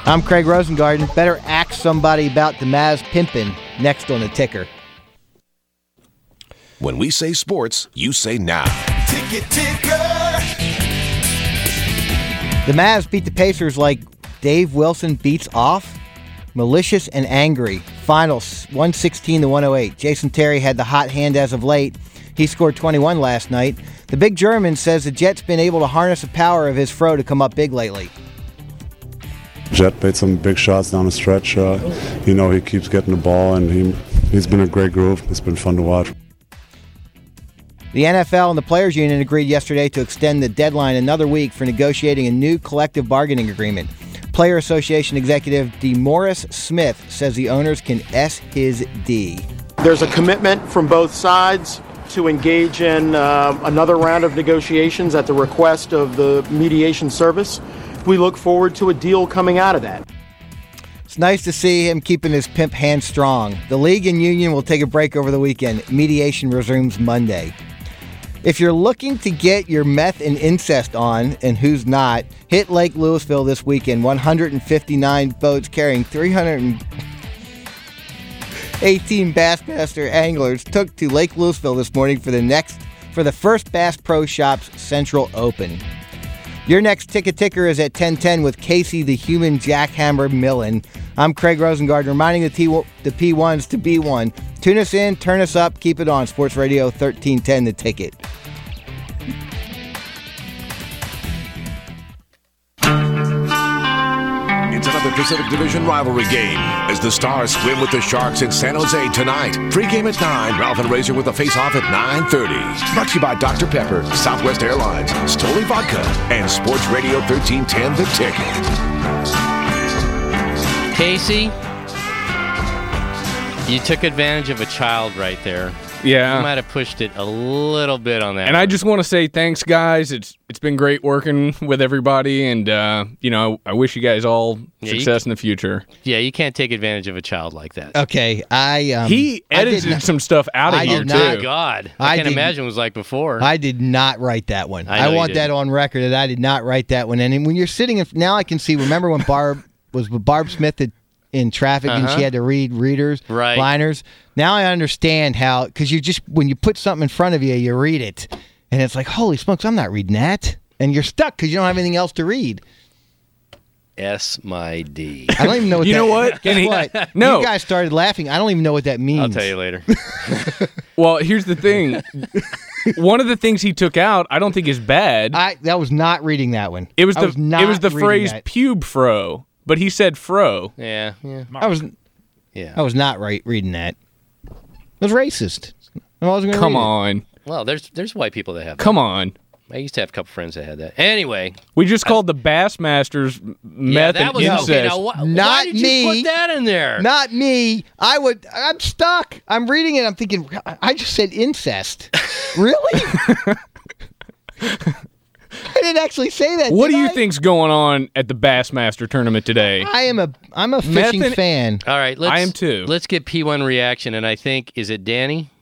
I'm Craig Rosengarten. Better ask somebody about the Mavs pimpin' next on the ticker. When we say sports, you say now. Ticket ticker. The Mavs beat the Pacers like Dave Wilson beats off. Malicious and angry. Finals 116-108. Jason Terry had the hot hand as of late. He scored 21 last night. The big German says the Jet's been able to harness the power of his fro to come up big lately. Jet made some big shots down the stretch. He keeps getting the ball, and he's been a great groove. It's been fun to watch. The NFL and the Players Union agreed yesterday to extend the deadline another week for negotiating a new collective bargaining agreement. Player Association executive DeMaurice Smith says the owners can S his D. There's a commitment from both sides to engage in another round of negotiations at the request of the mediation service. We look forward to a deal coming out of that. It's nice to see him keeping his pimp hand strong. The league and union will take a break over the weekend. Mediation resumes Monday. If you're looking to get your meth and incest on, and who's not, hit Lake Louisville this weekend. 159 boats carrying 318 Bassmaster anglers took to Lake Louisville this morning for the first Bass Pro Shops Central Open. Your next ticker is at 10:10 with Casey the Human Jackhammer Millen. I'm Craig Rosengarten, reminding the P1s to be one. Tune us in, turn us up, keep it on. Sports Radio 1310, The Ticket. It's another Pacific Division rivalry game as the Stars swim with the Sharks in San Jose tonight. Pre-game at 9, Ralph and Razor with a face-off at 9:30. Brought to you by Dr. Pepper, Southwest Airlines, Stoli Vodka, and Sports Radio 1310, The Ticket. Casey, you took advantage of a child right there. Yeah. You might have pushed it a little bit on that. And I just want to say thanks, guys. It's been great working with everybody, and I wish you guys all success in the future. Yeah, you can't take advantage of a child like that. Okay, he edited some stuff out of here, too. Oh, my God. I can't imagine what it was like before. I did not write that one. I want that on record that I did not write that one. And when you're sitting, now I can see, remember when Barb was with Barb Smith in traffic and she had to read liners. Now I understand how, because when you put something in front of you, you read it. And it's like, holy smokes, I'm not reading that. And you're stuck because you don't have anything else to read. S my D. I don't even know what you know what? What? No. You guys started laughing. I don't even know what that means. I'll tell you later. Well, here's the thing. One of the things he took out, I don't think is bad. That was not reading that one. It was the phrase pube fro. But he said fro. Yeah. I was not reading that. It was racist. I wasn't going to Come on. Well, there's white people that have that. Come on. I used to have a couple friends that had that. Anyway. We just called the Bassmasters meth and incest. Okay, now why did you put that in there? Not me. I'm stuck. I'm reading it. I'm thinking, I just said incest. Really? I didn't actually say that. What do you think's going on at the Bassmaster tournament today? I'm a fishing fan. All right, I am too. Let's get P1 reaction, and I think, is it Danny?